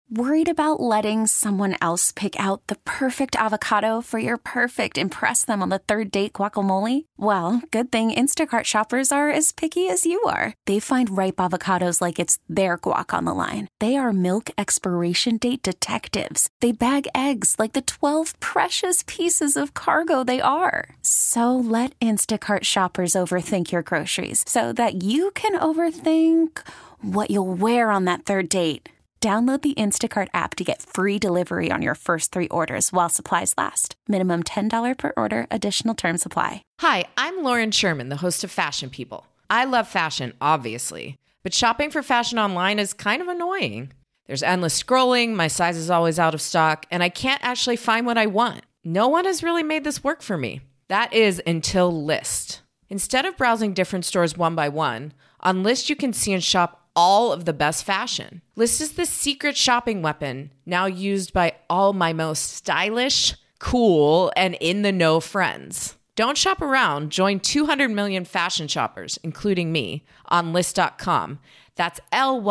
Worried about letting someone else pick out the perfect avocado for your perfect impress them on the third date guacamole? Well, good thing Instacart shoppers are as picky as you are. They find ripe avocados like it's their guac on the line. They are milk expiration date detectives. They bag eggs like the 12 precious pieces of cargo they are. So let Instacart shoppers overthink your groceries so that you can overthink what you'll wear on that third date. Download the Instacart app to get free delivery on your first 3 orders while supplies last. Minimum $10 per order. Additional terms apply. Hi, I'm Lauren Sherman, the host of Fashion People. I love fashion, obviously, but shopping for fashion online is kind of annoying. There's endless scrolling, my size is always out of stock, and I can't actually find what I want. No one has really made this work for me. That is until Lyst. Instead of browsing different stores one by one, on Lyst you can see and shop all of the best fashion. Lyst is the secret shopping weapon now used by all my most stylish, cool, and in-the-know friends. Don't shop around. Join 200 million fashion shoppers, including me, on Lyst.com. That's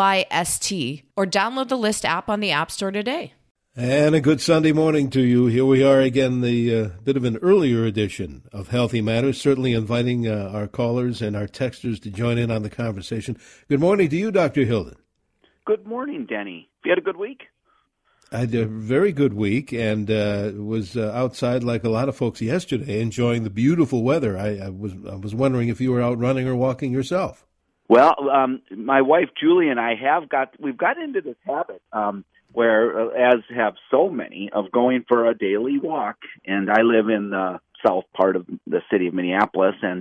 Lyst, or download the Lyst app on the App Store today. And a good Sunday morning to you. Here we are again, the bit of an earlier edition of Healthy Matters, certainly inviting our callers and our texters to join in on the conversation. Good morning to you, Dr. Hilden. Good morning, Denny. You had a good week? I had a very good week and was outside like a lot of folks yesterday, enjoying the beautiful weather. I was wondering if you were out running or walking yourself. Well, my wife Julie and I we've got into this habit where, as have so many, of going for a daily walk. And I live in the south part of the city of Minneapolis, and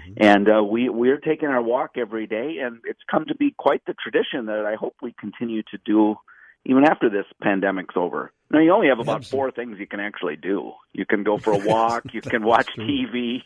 we're taking our walk every day, and it's come to be quite the tradition that I hope we continue to do even after this pandemic's over. Now, you only have about 4 things you can actually do. You can go for a walk, you can watch TV,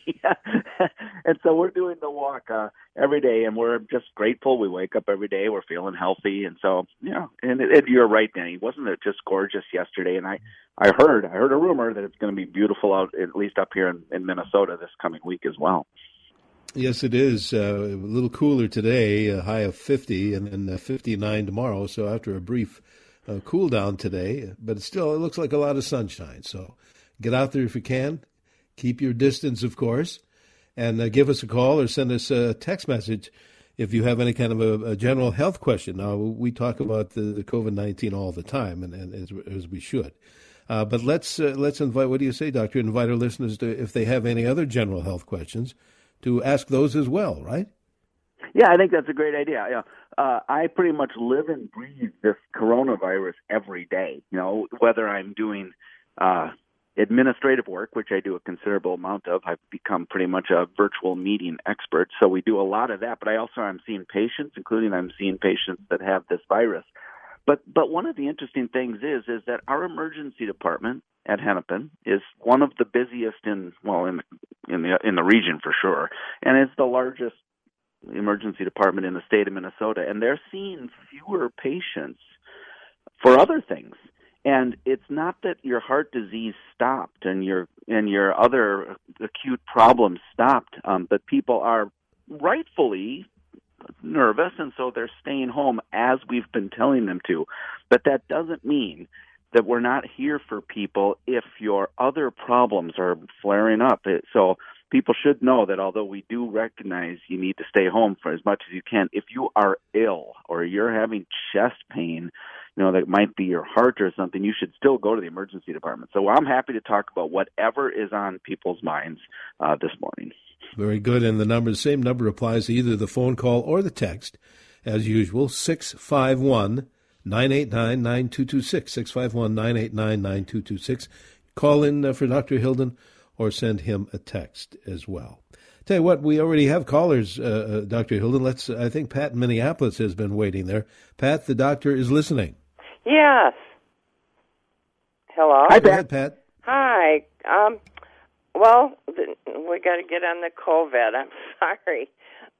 and so we're doing the walk every day, and we're just grateful. We wake up every day, we're feeling healthy, and so, and you're right, Danny. Wasn't it just gorgeous yesterday? And I heard a rumor that it's going to be beautiful out, at least up here in Minnesota this coming week as well. Yes, it is. A little cooler today, a high of 50, and then 59 tomorrow, so after a brief cool down today, but it looks like a lot of sunshine. So get out there if you can. Keep your distance, of course, and give us a call or send us a text message if you have any kind of a general health question. Now, we talk about the COVID-19 all the time, and as we should. But let's invite, what do you say, Doctor? Invite our listeners to, if they have any other general health questions, to ask those as well, right? Yeah, I think that's a great idea. Yeah. I pretty much live and breathe this coronavirus every day, whether I'm doing administrative work, which I do a considerable amount of. I've become pretty much a virtual meeting expert, so we do a lot of that. But I also am seeing patients, including I'm seeing patients that have this virus. But one of the interesting things is that our emergency department at Hennepin is one of the busiest in the region for sure, and it's the largest emergency department in the state of Minnesota, and they're seeing fewer patients for other things. And it's not that your heart disease stopped and your other acute problems stopped, but people are rightfully nervous, and so they're staying home as we've been telling them to. But that doesn't mean that we're not here for people if your other problems are flaring up. So people should know that although we do recognize you need to stay home for as much as you can, if you are ill or you're having chest pain, that might be your heart or something, you should still go to the emergency department. So I'm happy to talk about whatever is on people's minds this morning. Very good. And the same number applies to either the phone call or the text, as usual, 651-989-9226, 651-989-9226. Call in for Dr. Hilden or send him a text as well. Tell you what, we already have callers, Dr. Hilden. I think Pat in Minneapolis has been waiting there. Pat, the doctor is listening. Yes. Hello? Hi, Pat. Go ahead, Pat. Hi. Well, we got to get on the COVID. I'm sorry.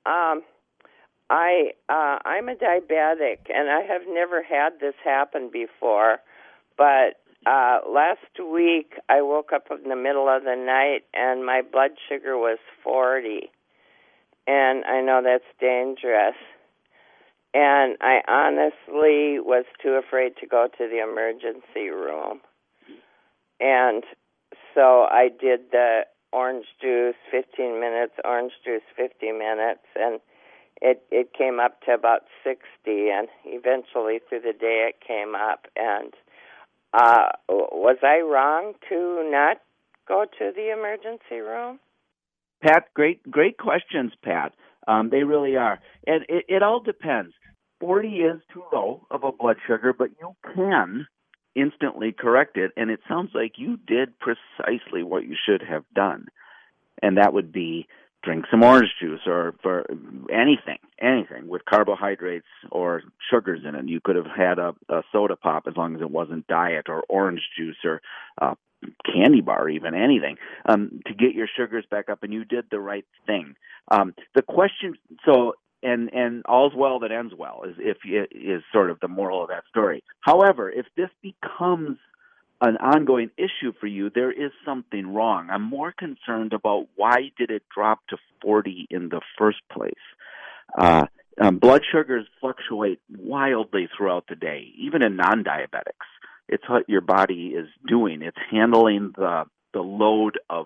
I'm a diabetic, and I have never had this happen before, but last week I woke up in the middle of the night and my blood sugar was 40, and I know that's dangerous. And I honestly was too afraid to go to the emergency room. And so I did the orange juice 15 minutes, orange juice 50 minutes, and it came up to about 60, and eventually through the day it came up. And was I wrong to not go to the emergency room? Pat, great questions, Pat. They really are. And it all depends. 40 is too low of a blood sugar, but you can instantly correct it, and it sounds like you did precisely what you should have done, and that would be drink some orange juice or for anything with carbohydrates or sugars in it. You could have had a soda pop as long as it wasn't diet, or orange juice, or candy bar, even anything, to get your sugars back up, and you did the right thing. The question, and all's well that ends well is sort of the moral of that story. However, if this becomes an ongoing issue for you, there is something wrong. I'm more concerned about why did it drop to 40 in the first place. Blood sugars fluctuate wildly throughout the day, even in non-diabetics. It's what your body is doing. It's handling the load of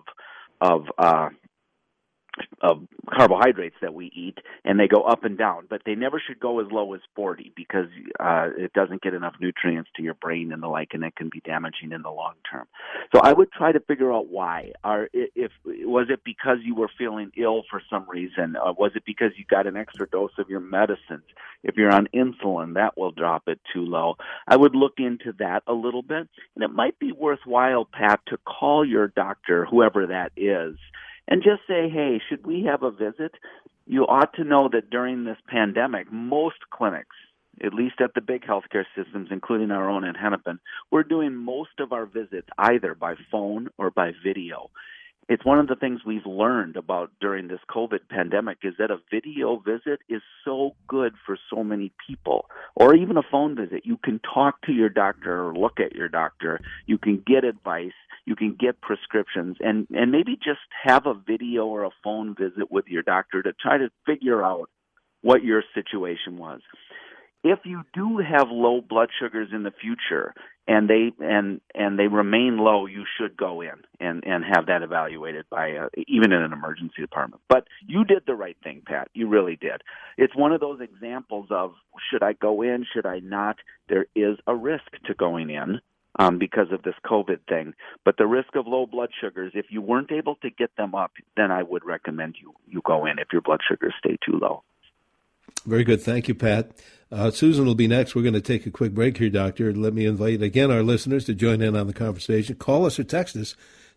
carbohydrates that we eat, and they go up and down, but they never should go as low as 40 because it doesn't get enough nutrients to your brain and the like, and it can be damaging in the long term. So I would try to figure out why. Was it because you were feeling ill for some reason? Was it because you got an extra dose of your medicines? If you're on insulin, that will drop it too low. I would look into that a little bit, and it might be worthwhile, Pat, to call your doctor, whoever that is, and just say, hey, should we have a visit? You ought to know that during this pandemic, most clinics, at least at the big healthcare systems, including our own in Hennepin, we're doing most of our visits either by phone or by video. It's one of the things we've learned about during this COVID pandemic is that a video visit is so good for so many people, or even a phone visit. You can talk to your doctor or look at your doctor. You can get advice. You can get prescriptions, and maybe just have a video or a phone visit with your doctor to try to figure out what your situation was. If you do have low blood sugars in the future and they remain low, you should go in and have that evaluated by even in an emergency department. But you did the right thing, Pat. You really did. It's one of those examples of should I go in, should I not? There is a risk to going in because of this COVID thing. But the risk of low blood sugars, if you weren't able to get them up, then I would recommend you go in if your blood sugars stay too low. Very good. Thank you, Pat. Susan will be next. We're going to take a quick break here, Doctor. Let me invite again our listeners to join in on the conversation. Call us or text us,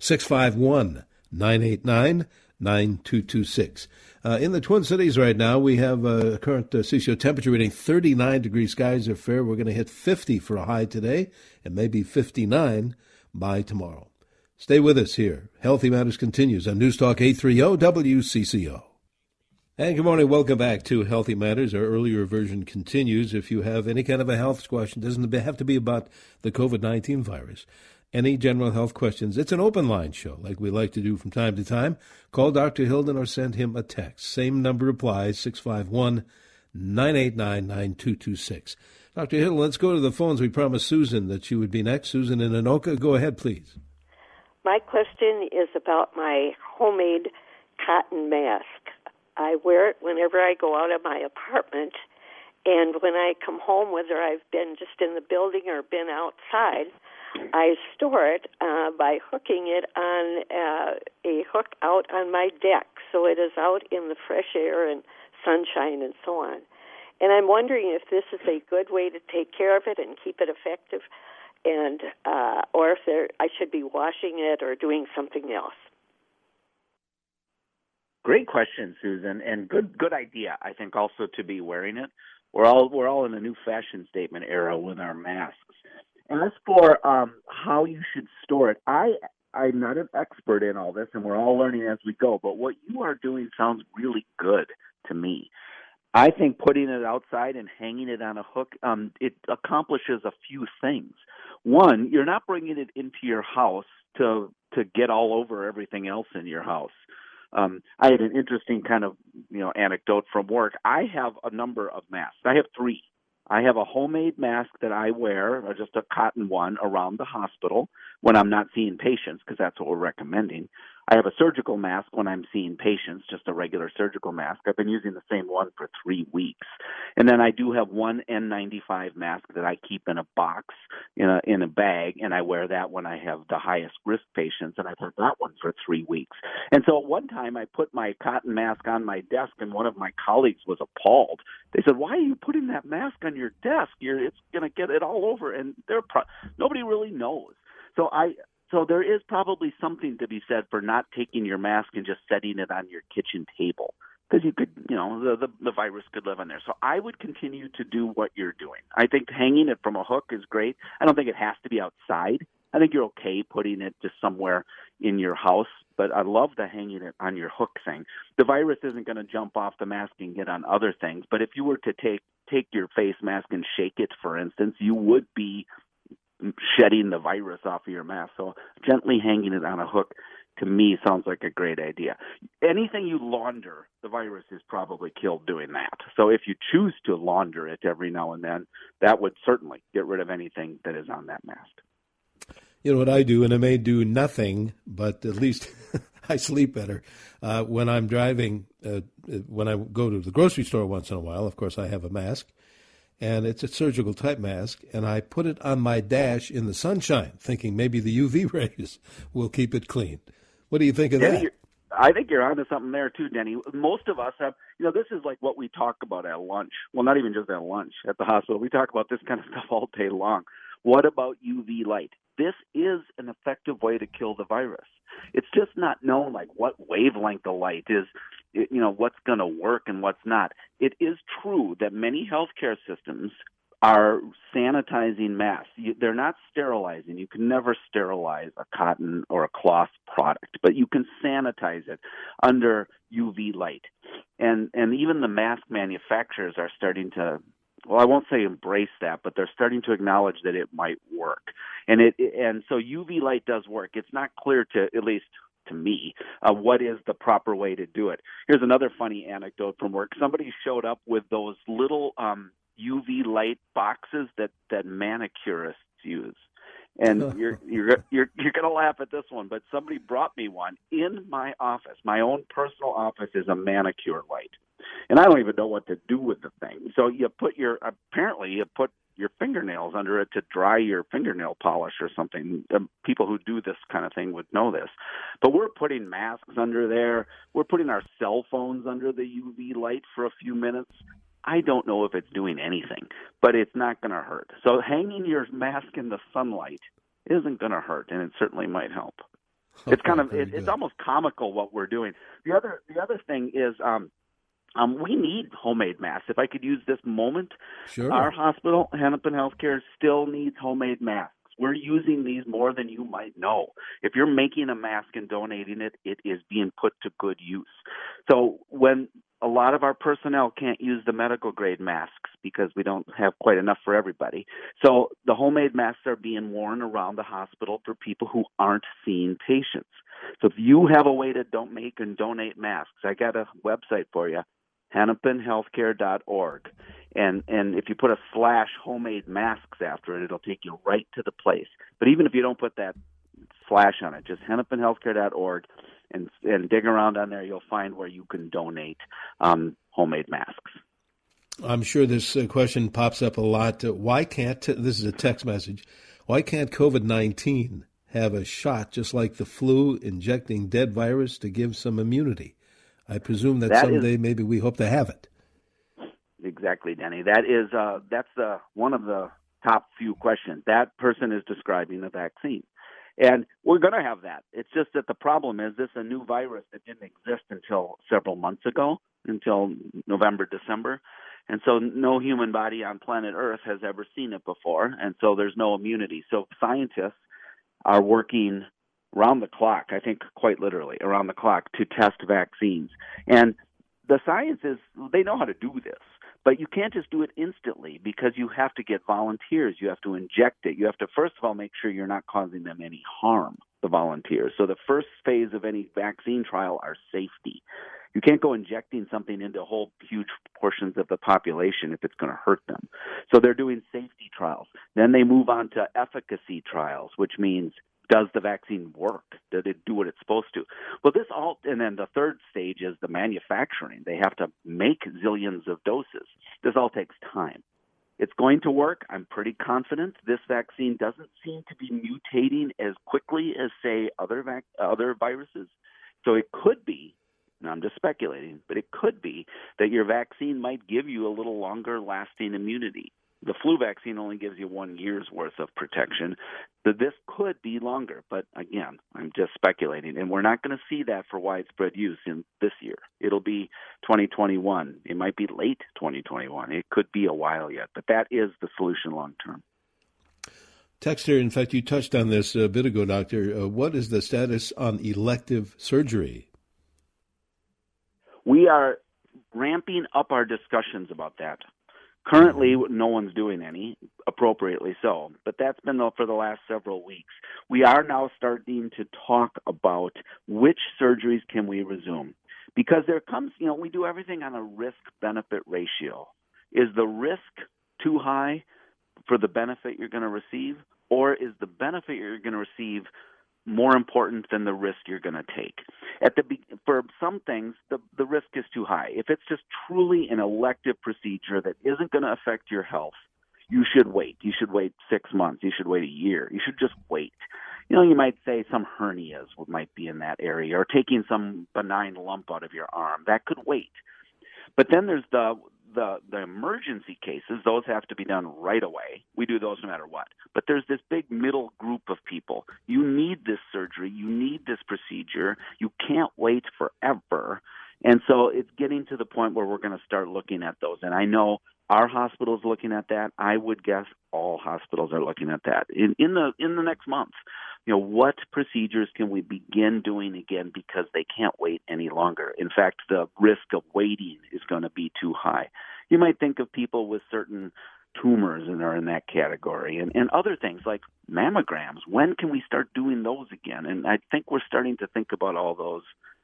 651-989-9226. In the Twin Cities right now, we have a current CCO temperature reading 39 degrees. Skies are fair. We're going to hit 50 for a high today and maybe 59 by tomorrow. Stay with us here. Healthy Matters continues on News Talk 830 WCCO. And good morning. Welcome back to Healthy Matters. Our earlier version continues. If you have any kind of a health question, it doesn't have to be about the COVID-19 virus. Any general health questions, it's an open line show like we like to do from time to time. Call Dr. Hilden or send him a text. Same number applies, 651-989-9226. Dr. Hilden, let's go to the phones. We promised Susan that she would be next. Susan in Anoka, go ahead, please. My question is about my homemade cotton mask. I wear it whenever I go out of my apartment, and when I come home, whether I've been just in the building or been outside, I store it by hooking it on a hook out on my deck, so it is out in the fresh air and sunshine and so on. And I'm wondering if this is a good way to take care of it and keep it effective, and or if I should be washing it or doing something else. Great question, Susan, and good idea. I think also to be wearing it. We're all in a new fashion statement era with our masks. As for how you should store it, I'm not an expert in all this, and we're all learning as we go. But what you are doing sounds really good to me. I think putting it outside and hanging it on a hook, it accomplishes a few things. One, you're not bringing it into your house to get all over everything else in your house. I had an interesting kind of, anecdote from work. I have a number of masks. I have 3. I have a homemade mask that I wear, just a cotton one, around the hospital when I'm not seeing patients, because that's what we're recommending. I have a surgical mask when I'm seeing patients, just a regular surgical mask. I've been using the same one for 3 weeks. And then I do have one N95 mask that I keep in a box, in a bag, and I wear that when I have the highest risk patients, and I've had that one for 3 weeks. And so at one time I put my cotton mask on my desk, and one of my colleagues was appalled. They said, "Why are you putting that mask on your desk? It's going to get it all over." And nobody really knows. So there is probably something to be said for not taking your mask and just setting it on your kitchen table, because you could, the virus could live on there. So I would continue to do what you're doing. I think hanging it from a hook is great. I don't think it has to be outside. I think you're okay putting it just somewhere in your house, but I love the hanging it on your hook thing. The virus isn't going to jump off the mask and get on other things, but if you were to take your face mask and shake it, for instance, you would be shedding the virus off of your mask. So gently hanging it on a hook, to me, sounds like a great idea. Anything you launder, the virus is probably killed doing that. So if you choose to launder it every now and then, that would certainly get rid of anything that is on that mask. You know what I do, and I may do nothing, but at least I sleep better. When I'm driving, when I go to the grocery store once in a while, of course I have a mask, and it's a surgical type mask, and I put it on my dash in the sunshine, thinking maybe the UV rays will keep it clean. What do you think of that? I think you're onto something there too, Denny. Most of us have, this is like what we talk about at lunch. Well, not even just at lunch, at the hospital. We talk about this kind of stuff all day long. What about UV light? This is an effective way to kill the virus. It's just not known like what wavelength of light is, what's going to work and what's not. It is true that many healthcare systems are sanitizing masks. They're not sterilizing. You can never sterilize a cotton or a cloth product, but you can sanitize it under UV light. And even the mask manufacturers are starting to, well, I won't say embrace that, but they're starting to acknowledge that it might work. And so UV light does work. It's not clear to, at least to me, what is the proper way to do it. Here's another funny anecdote from work. Somebody showed up with those little UV light boxes that manicurists use. And you're going to laugh at this one, but somebody brought me one in my office. My own personal office is a manicure light. And I don't even know what to do with the thing. So you put your fingernails under it to dry your fingernail polish or something. People who do this kind of thing would know this. But we're putting masks under there. We're putting our cell phones under the UV light for a few minutes. I don't know if it's doing anything, but it's not going to hurt. So hanging your mask in the sunlight isn't going to hurt, and it certainly might help. It's kind of it's almost comical what we're doing. The other thing is we need homemade masks. If I could use this moment, sure. Our hospital, Hennepin Healthcare, still needs homemade masks. We're using these more than you might know. If you're making a mask and donating it, it is being put to good use. So when a lot of our personnel can't use the medical grade masks because we don't have quite enough for everybody. So the homemade masks are being worn around the hospital for people who aren't seeing patients. So if you have a way to make and donate masks, I got a website for you, hennepinhealthcare.org. And if you put a / homemade masks after it, it'll take you right to the place. But even if you don't put that / on it, just hennepinhealthcare.org and dig around on there, you'll find where you can donate homemade masks. I'm sure this question pops up a lot. Why can't, this is a text message, why can't COVID-19 have a shot just like the flu, injecting dead virus to give some immunity? I presume that someday maybe we hope to have it. Exactly, Denny. That's one of the top few questions. That person is describing the vaccine. And we're going to have that. It's just that the problem is this is a new virus that didn't exist until several months ago, until November, December. And so no human body on planet Earth has ever seen it before, and so there's no immunity. So scientists are working around the clock, I think quite literally, around the clock to test vaccines. And the science is, they know how to do this. But you can't just do it instantly because you have to get volunteers. You have to inject it. You have to, first of all, make sure you're not causing them any harm the volunteers. So the first phase of any vaccine trial are safety. You can't go injecting something into whole huge portions of the population if it's going to hurt them. So they're doing safety trials. Then they move on to efficacy trials, which means, does the vaccine work? Did it do what it's supposed to? Well, and then the third stage is the manufacturing. They have to make zillions of doses. This all takes time. It's going to work. I'm pretty confident. This vaccine doesn't seem to be mutating as quickly as, say, other viruses. So it could be, and I'm just speculating, but it could be that your vaccine might give you a little longer lasting immunity. The flu vaccine only gives you 1 year's worth of protection. So this could be longer, but again, I'm just speculating, and we're not going to see that for widespread use in this year. It'll be 2021. It might be late 2021. It could be a while yet, but that is the solution long term. Texter, in fact, you touched on this a bit ago, Doctor. What is the status on elective surgery? We are ramping up our discussions about that. Currently, no one's doing any, appropriately so, but that's been for the last several weeks. We are now starting to talk about which surgeries can we resume, because there comes, we do everything on a risk-benefit ratio. Is the risk too high for the benefit you're going to receive, or is the benefit you're going to receive more important than the risk you're going to take? For some things, the risk is too high. If it's just truly an elective procedure that isn't going to affect your health, you should wait. You should wait 6 months. You should wait a year. You should just wait. You might say some hernias might be in that area, or taking some benign lump out of your arm. That could wait. But then there's the emergency cases. Those have to be done right away. We do those no matter what. But there's this big middle group of people. You need this surgery. You need this procedure. You can't wait forever. And so it's getting to the point where we're going to start looking at those. And I know our hospital's looking at that. I would guess all hospitals are looking at that in the next month. What procedures can we begin doing again, because they can't wait any longer? In fact, the risk of waiting is going to be too high. You might think of people with certain tumors and are in that category, and other things like mammograms. When can we start doing those again? And I think we're starting to think about all those,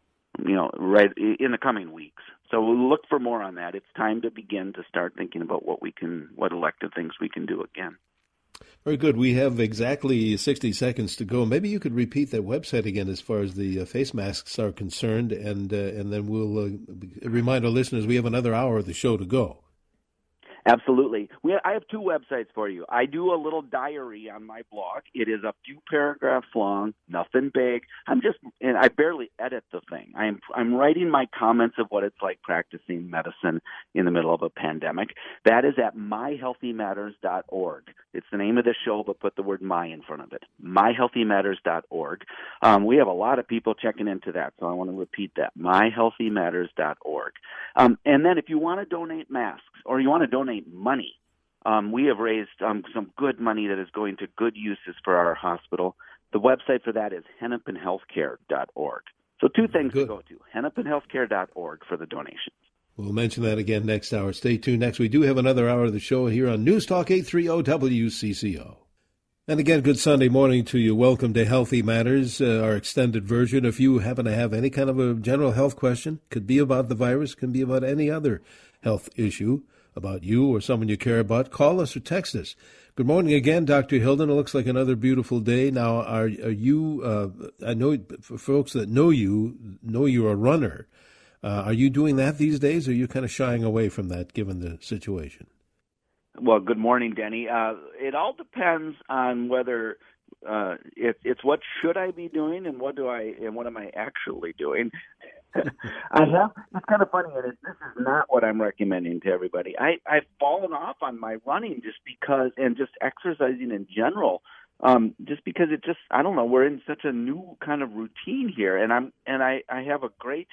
right in the coming weeks. So we'll look for more on that. It's time to begin to start thinking about what elective things we can do again. Very good. We have exactly 60 seconds to go. Maybe you could repeat that website again as far as the face masks are concerned, and then we'll remind our listeners we have another hour of the show to go. Absolutely. I have two websites for you. I do a little diary on my blog. It is a few paragraphs long, nothing big. And I barely edit the thing. I'm writing my comments of what it's like practicing medicine in the middle of a pandemic. That is at myhealthymatters.org. It's the name of the show, but put the word my in front of it. myhealthymatters.org. We have a lot of people checking into that, so I want to repeat that. myhealthymatters.org. And then if you want to donate masks, or you want to donate money, we have raised some good money that is going to good uses for our hospital. The website for that is hennepinhealthcare.org. So two things to go to, hennepinhealthcare.org for the donations. We'll mention that again next hour. Stay tuned. Next, we do have another hour of the show here on News Talk 830 WCCO. And again, good Sunday morning to you. Welcome to Healthy Matters, our extended version. If you happen to have any kind of a general health question, could be about the virus, can be about any other health issue, about you or someone you care about, call us or text us. Good morning again, Dr. Hilden. It looks like another beautiful day. Now, are you, I know for folks that know you're a runner. Are you doing that these days, or are you kind of shying away from that given the situation? Well, good morning, Denny. It all depends on whether it's what should I be doing and what am I actually doing. It's kind of funny. This is not what I'm recommending to everybody. I've fallen off on my running just because, and just exercising in general, just because I don't know, we're in such a new kind of routine here, and I have a great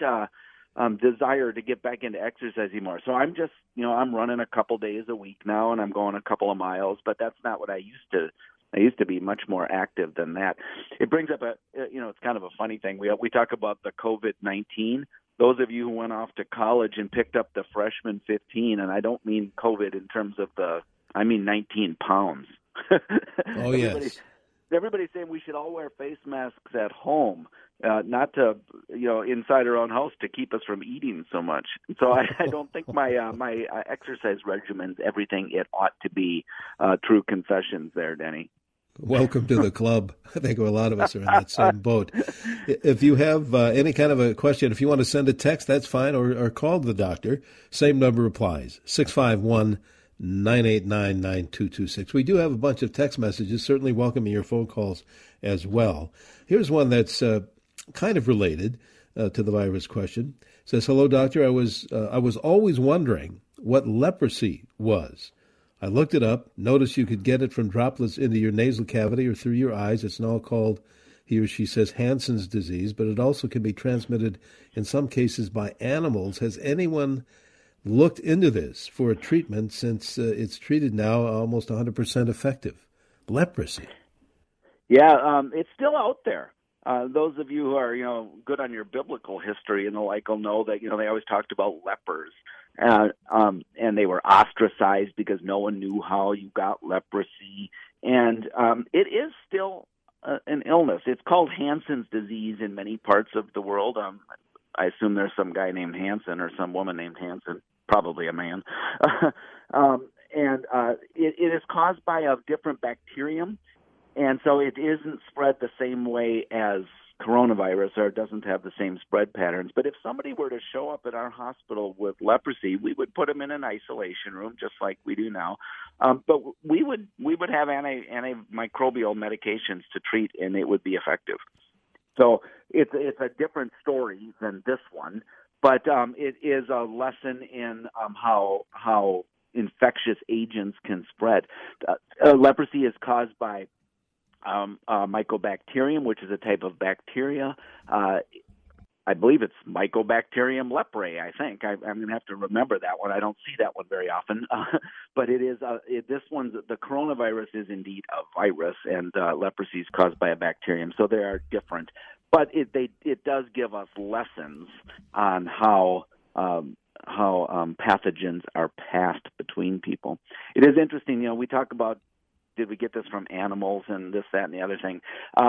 desire to get back into exercising more. So I'm just, I'm running a couple days a week now, and I'm going a couple of miles, but that's not what I used to. I used to be much more active than that. It brings up it's kind of a funny thing. We talk about the COVID-19. Those of you who went off to college and picked up the freshman 15, and I don't mean COVID in terms of I mean 19 pounds. Oh, yes. everybody's saying we should all wear face masks at home, not to, inside our own house to keep us from eating so much. So I don't think my exercise regimen's everything it ought to be. True confessions there, Denny. Welcome to the club. I think a lot of us are in that same boat. If you have any kind of a question, if you want to send a text, that's fine, or call the doctor. Same number applies, 651-989-9226. We do have a bunch of text messages, certainly welcoming your phone calls as well. Here's one that's kind of related to the virus question. It says, hello, doctor. I was always wondering what leprosy was. I looked it up, noticed you could get it from droplets into your nasal cavity or through your eyes. It's now called, he or she says, Hansen's disease, but it also can be transmitted in some cases by animals. Has anyone looked into this for a treatment since it's treated now almost 100% effective? Leprosy. Yeah, it's still out there. Those of you who are, good on your biblical history and the like will know that, they always talked about lepers. And they were ostracized because no one knew how you got leprosy. And it is still an illness. It's called Hansen's disease in many parts of the world. I assume there's some guy named Hansen or some woman named Hansen, probably a man. It is caused by a different bacterium. And so it isn't spread the same way as coronavirus, or it doesn't have the same spread patterns. But if somebody were to show up at our hospital with leprosy, we would put them in an isolation room, just like we do now. But we would have antimicrobial medications to treat, and it would be effective. So it's a different story than this one, but it is a lesson in how infectious agents can spread. Leprosy is caused by Mycobacterium, which is a type of bacteria. I believe it's Mycobacterium leprae, I think. I'm going to have to remember that one. I don't see that one very often. But it is this one's the coronavirus is indeed a virus, and leprosy is caused by a bacterium. So they are different. But it does give us lessons on how pathogens are passed between people. It is interesting, we talk about, did we get this from animals and this, that, and the other thing?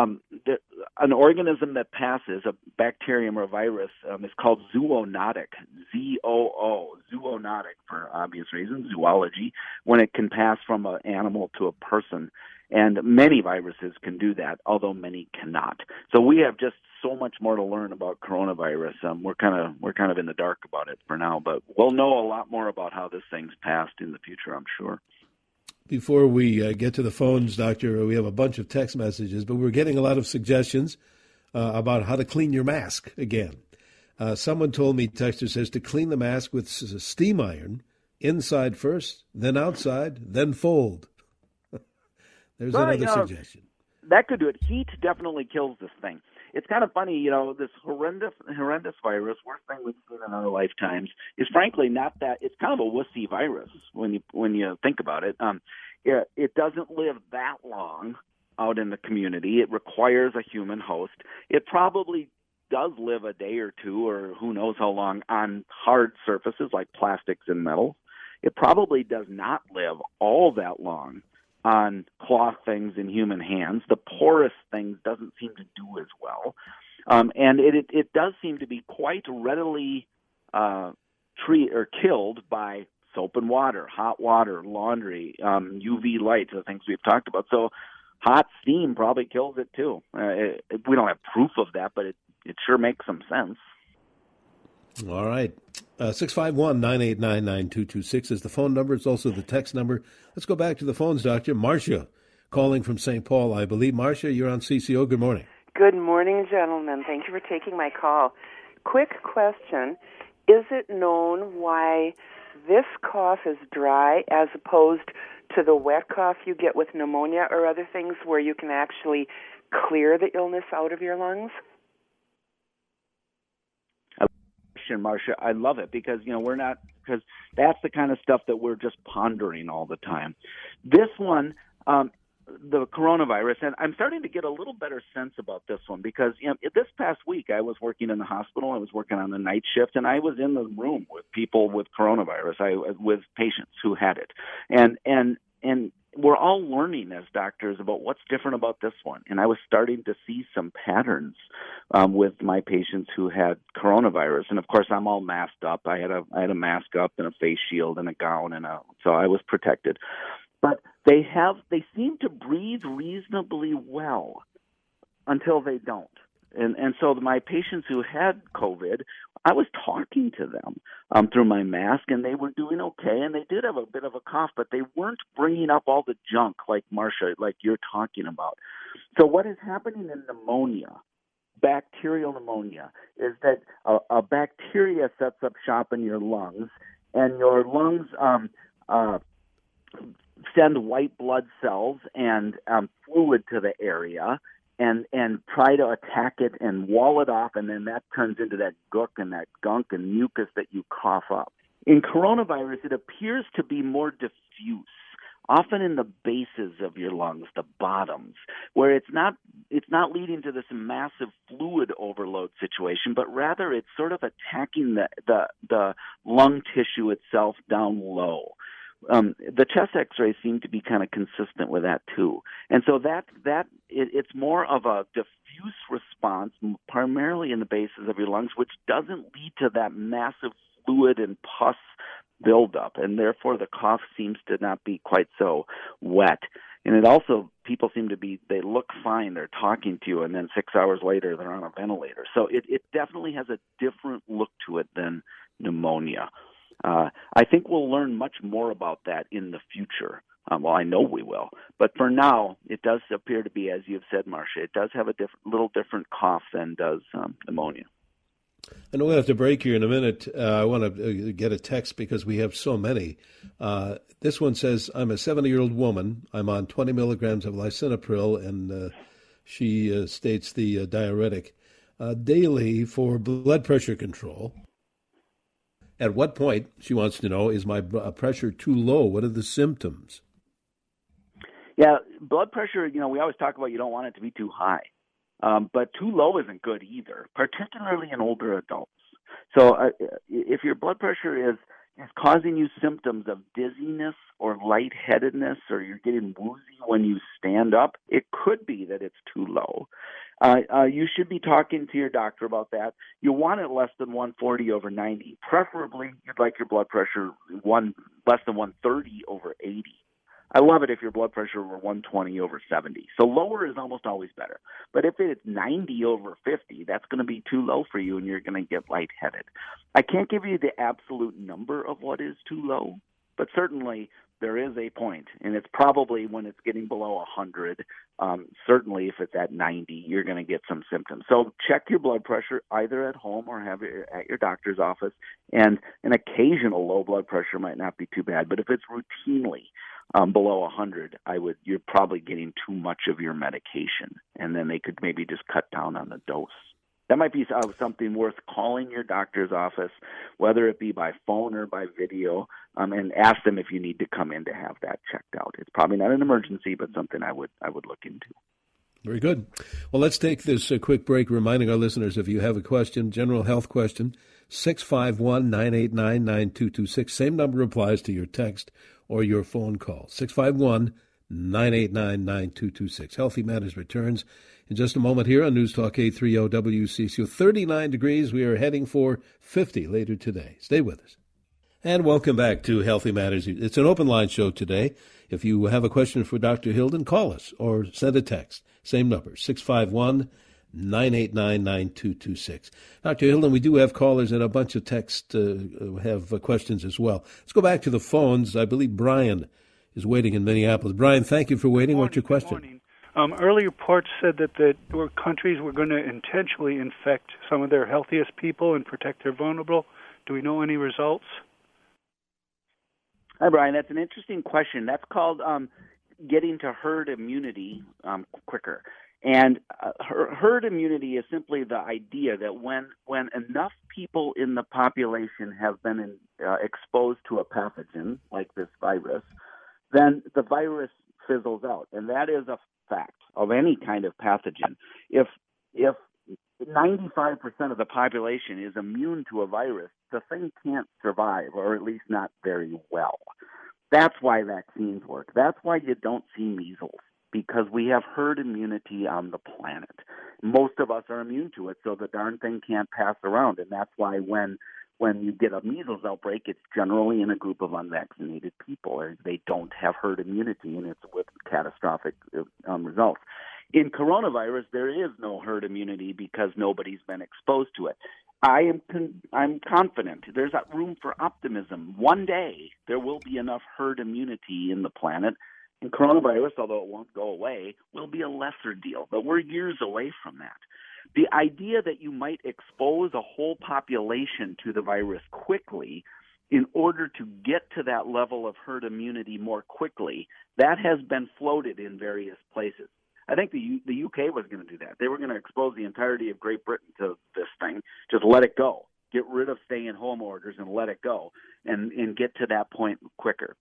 An organism that passes, a bacterium or a virus, is called zoonotic, Z-O-O, zoonotic for obvious reasons, zoology, when it can pass from an animal to a person. And many viruses can do that, although many cannot. So we have just so much more to learn about coronavirus. We're kind of in the dark about it for now, but we'll know a lot more about how this thing's passed in the future, I'm sure. Before we get to the phones, Doctor, we have a bunch of text messages, but we're getting a lot of suggestions about how to clean your mask again. Someone told me, texter says, to clean the mask with a steam iron, inside first, then outside, then fold. There's another suggestion. That could do it. Heat definitely kills this thing. It's kind of funny, this horrendous virus, worst thing we've seen in our lifetimes, is frankly not that. It's kind of a wussy virus when you think about it. It doesn't live that long out in the community. It requires a human host. It probably does live a day or two, or who knows how long, on hard surfaces like plastics and metal. It probably does not live all that long on cloth things in human hands. The porous things doesn't seem to do as well. And it does seem to be quite readily killed by soap and water, hot water, laundry, UV light, the things we've talked about. So hot steam probably kills it too. We don't have proof of that, but it sure makes some sense. All right. 651-989-9226 is the phone number. It's also the text number. Let's go back to the phones, Doctor. Marcia, calling from St. Paul, I believe. Marcia, you're on CCO. Good morning. Good morning, gentlemen. Thank you for taking my call. Quick question. Is it known why this cough is dry as opposed to the wet cough you get with pneumonia or other things where you can actually clear the illness out of your lungs? Marcia, I love it because because that's the kind of stuff that we're just pondering all the time. This one, the coronavirus, and I'm starting to get a little better sense about this one because this past week I was working in the hospital. I was working on the night shift, and I was in the room with people with coronavirus. With patients who had it, and we're all learning as doctors about what's different about this one. And I was starting to see some patterns with my patients who had coronavirus. And of course, I'm all masked up. I had a mask up and a face shield and a gown, so I was protected. But they seem to breathe reasonably well until they don't. And so my patients who had COVID, I was talking to them through my mask, and they were doing okay, and they did have a bit of a cough, but they weren't bringing up all the junk like Marcia, like you're talking about. So what is happening in pneumonia, bacterial pneumonia, is that a bacteria sets up shop in your lungs, and your lungs send white blood cells and fluid to the area, and try to attack it and wall it off, and then that turns into that gook and that gunk and mucus that you cough up. In coronavirus, it appears to be more diffuse, often in the bases of your lungs, the bottoms, where it's not leading to this massive fluid overload situation, but rather it's sort of attacking the lung tissue itself down low. The chest X-rays seem to be kind of consistent with that too, and so it's more of a diffuse response, primarily in the bases of your lungs, which doesn't lead to that massive fluid and pus buildup, and therefore the cough seems to not be quite so wet. And it also, people seem to they look fine, they're talking to you, and then 6 hours later they're on a ventilator. So it definitely has a different look to it than pneumonia. I think we'll learn much more about that in the future. Well, I know we will. But for now, it does appear to be, as you've said, Marcia, it does have a little different cough than does pneumonia. I know we'll have to break here in a minute. I want to get a text because we have so many. This one says, I'm a 70-year-old woman. I'm on 20 milligrams of lisinopril, and she states the diuretic daily for blood pressure control. At what point, she wants to know, is my pressure too low? What are the symptoms? Yeah, blood pressure, we always talk about you don't want it to be too high. But too low isn't good either, particularly in older adults. So if your blood pressure is causing you symptoms of dizziness or lightheadedness, or you're getting woozy when you stand up, it could be that it's too low. You should be talking to your doctor about that. You want it less than 140 over 90. Preferably, you'd like your blood pressure less than 130 over 80. I love it if your blood pressure were 120 over 70. So lower is almost always better. But if it's 90 over 50, that's going to be too low for you, and you're going to get lightheaded. I can't give you the absolute number of what is too low, but certainly there is a point, and it's probably when it's getting below 100. Certainly if it's at 90, you're going to get some symptoms. So check your blood pressure either at home or have it at your doctor's office, and an occasional low blood pressure might not be too bad. But if it's routinely below 100, you're probably getting too much of your medication, and then they could maybe just cut down on the dose. That might be something worth calling your doctor's office, whether it be by phone or by video, and ask them if you need to come in to have that checked out. It's probably not an emergency, but something I would look into. Very good. Well, let's take this quick break, reminding our listeners, if you have a question, general health question, 651-989-9226. Same number applies to your text or your phone call, 651-989-9226. Healthy Matters returns in just a moment here on News Talk 830 WCCO. 39 degrees. We are heading for 50 later today. Stay with us. And welcome back to Healthy Matters. It's an open line show today. If you have a question for Dr. Hilden, call us or send a text. Same number, 651-989-9226. Dr. Hilden, we do have callers and a bunch of texts have questions as well. Let's go back to the phones. I believe Brian is waiting in Minneapolis. Brian, thank you for waiting. What's your question? Good morning. Earlier reports said that countries were going to intentionally infect some of their healthiest people and protect their vulnerable. Do we know any results? Hi, Brian. That's an interesting question. That's called getting to herd immunity quicker. And herd immunity is simply the idea that when enough people in the population have been exposed to a pathogen like this virus, then the virus fizzles out. And that is a fact of any kind of pathogen. If 95% of the population is immune to a virus, the thing can't survive, or at least not very well. That's why vaccines work. That's why you don't see measles, because we have herd immunity on the planet. Most of us are immune to it, so the darn thing can't pass around. And that's why when you get a measles outbreak, it's generally in a group of unvaccinated people, or they don't have herd immunity, and it's with catastrophic results. In coronavirus, there is no herd immunity because nobody's been exposed to it. I'm confident. There's room for optimism. One day there will be enough herd immunity in the planet, and coronavirus, although it won't go away, will be a lesser deal. But we're years away from that. The idea that you might expose a whole population to the virus quickly in order to get to that level of herd immunity more quickly, that has been floated in various places. I think the UK was going to do that. They were going to expose the entirety of Great Britain to this thing, just let it go, get rid of stay-at-home orders and let it go, and get to that point quicker.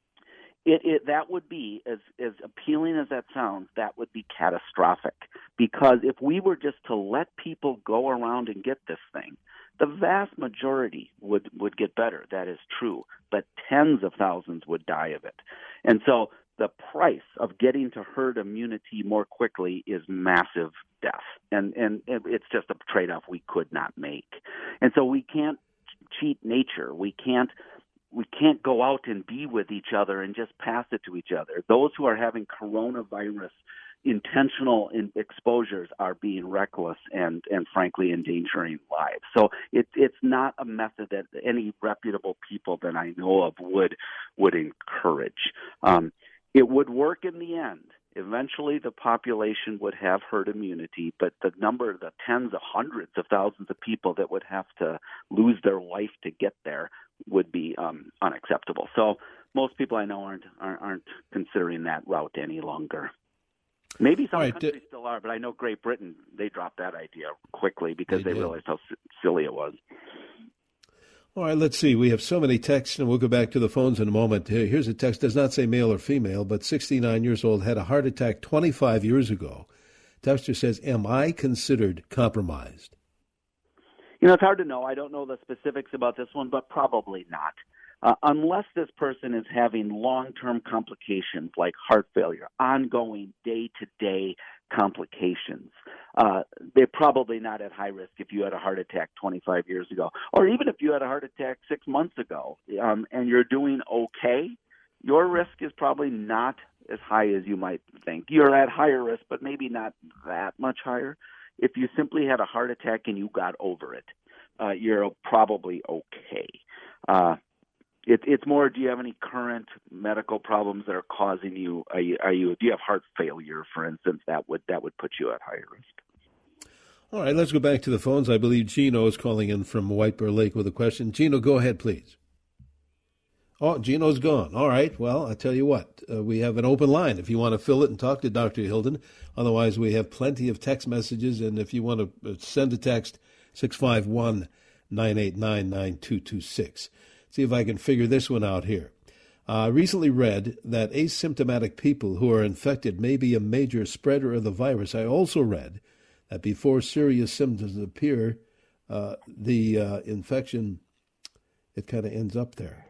That would be, as appealing as that sounds, that would be catastrophic. Because if we were just to let people go around and get this thing, the vast majority would get better. That is true. But tens of thousands would die of it. And so the price of getting to herd immunity more quickly is massive death. And it's just a trade-off we could not make. And so we can't cheat nature. We can't go out and be with each other and just pass it to each other. Those who are having coronavirus intentional exposures are being reckless and frankly endangering lives. So it's not a method that any reputable people that I know of would encourage. It would work in the end. Eventually the population would have herd immunity, but the tens of hundreds of thousands of people that would have to lose their life to get there would be unacceptable. So most people I know aren't considering that route any longer. Maybe some countries still are, but I know Great Britain, they dropped that idea quickly because they realized how silly it was. All right, let's see. We have so many texts, and we'll go back to the phones in a moment. Here's a text. Does not say male or female, but 69 years old, had a heart attack 25 years ago. Texter says, am I considered compromised? It's hard to know. I don't know the specifics about this one, but probably not. Unless this person is having long-term complications like heart failure, ongoing day-to-day complications, they're probably not at high risk if you had a heart attack 25 years ago. Or even if you had a heart attack 6 months ago and you're doing okay, your risk is probably not as high as you might think. You're at higher risk, but maybe not that much higher. If you simply had a heart attack and you got over it, you're probably okay. It's more, do you have any current medical problems that are causing you? Do you have heart failure, for instance? That would put you at higher risk. All right, let's go back to the phones. I believe Gino is calling in from White Bear Lake with a question. Gino, go ahead, please. Oh, Gino's gone. All right. Well, I tell you what, we have an open line if you want to fill it and talk to Dr. Hilden. Otherwise, we have plenty of text messages, and if you want to send a text, 651-989-9226. See if I can figure this one out here. I recently read that asymptomatic people who are infected may be a major spreader of the virus. I also read that before serious symptoms appear, the infection, it kind of ends up there.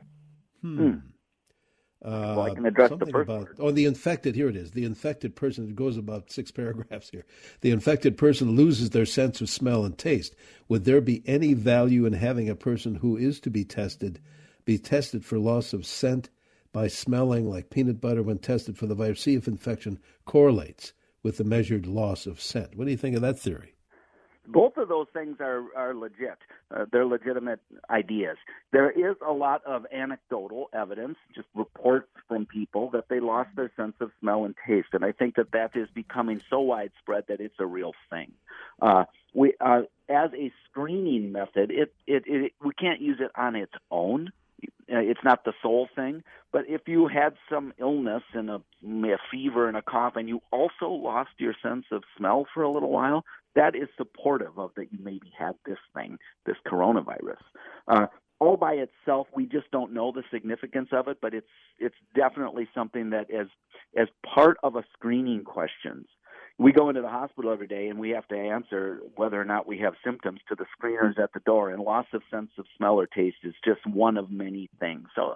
Well, I can address the first part. The infected, here it is. The infected person, it goes about 6 paragraphs here. The infected person loses their sense of smell and taste. Would there be any value in having a person who is to be tested for loss of scent by smelling like peanut butter when tested for the virus? See if infection correlates with the measured loss of scent. What do you think of that theory? Both of those things are legit. They're legitimate ideas. There is a lot of anecdotal evidence, just reports from people that they lost their sense of smell and taste, and I think that is becoming so widespread that it's a real thing. We, as a screening method, we can't use it on its own. It's not the sole thing, but if you had some illness and a fever and a cough and you also lost your sense of smell for a little while, that is supportive of that you maybe had this thing, this coronavirus. All by itself, we just don't know the significance of it, but it's definitely something that as part of a screening questions. We go into the hospital every day and we have to answer whether or not we have symptoms to the screeners at the door, and loss of sense of smell or taste is just one of many things. So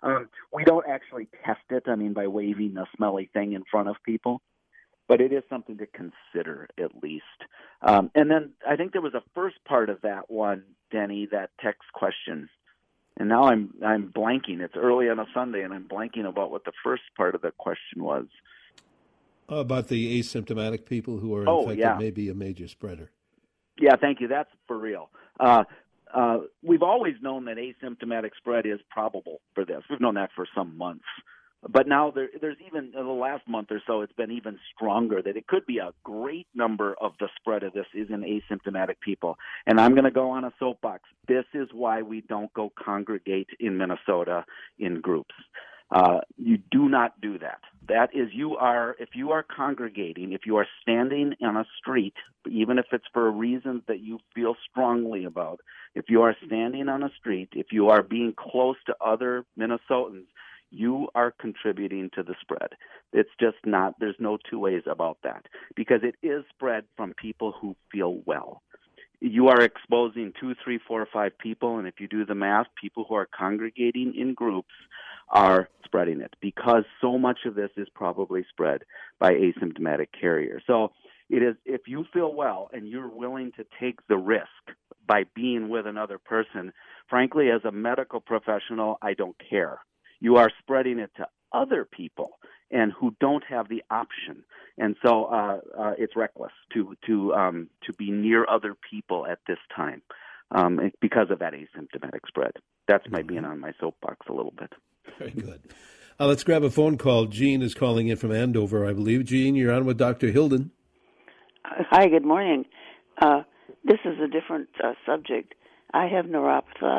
We don't actually test it, by waving a smelly thing in front of people, but it is something to consider at least. And then I think there was a first part of that one, Denny, that text question. And now I'm blanking. It's early on a Sunday, and I'm blanking about what the first part of the question was. About the asymptomatic people who are infected, maybe a major spreader. Yeah, thank you. That's for real. We've always known that asymptomatic spread is probable for this. We've known that for some months. But now there's even in the last month or so, it's been even stronger that it could be a great number of the spread of this is in asymptomatic people. And I'm going to go on a soapbox. This is why we don't go congregate in Minnesota in groups. You do not do that. That is, if you are congregating, if you are standing on a street, even if it's for reasons that you feel strongly about, if you are standing on a street, if you are being close to other Minnesotans, you are contributing to the spread. It's just not, there's no two ways about that, because it is spread from people who feel well. You are exposing 2, 3, 4, 5 people, and if you do the math, people who are congregating in groups are spreading it, because so much of this is probably spread by asymptomatic carriers. So it is, if you feel well and you're willing to take the risk by being with another person, frankly, as a medical professional, I don't care. You are spreading it to other people and who don't have the option, and so it's reckless to be near other people at this time because of that asymptomatic spread. That's my being on my soapbox a little bit. Very good. Let's grab a phone call. Jean is calling in from Andover, I believe. Jean, you're on with Dr. Hilden. Hi, good morning. This is a different subject. I have neuropathy.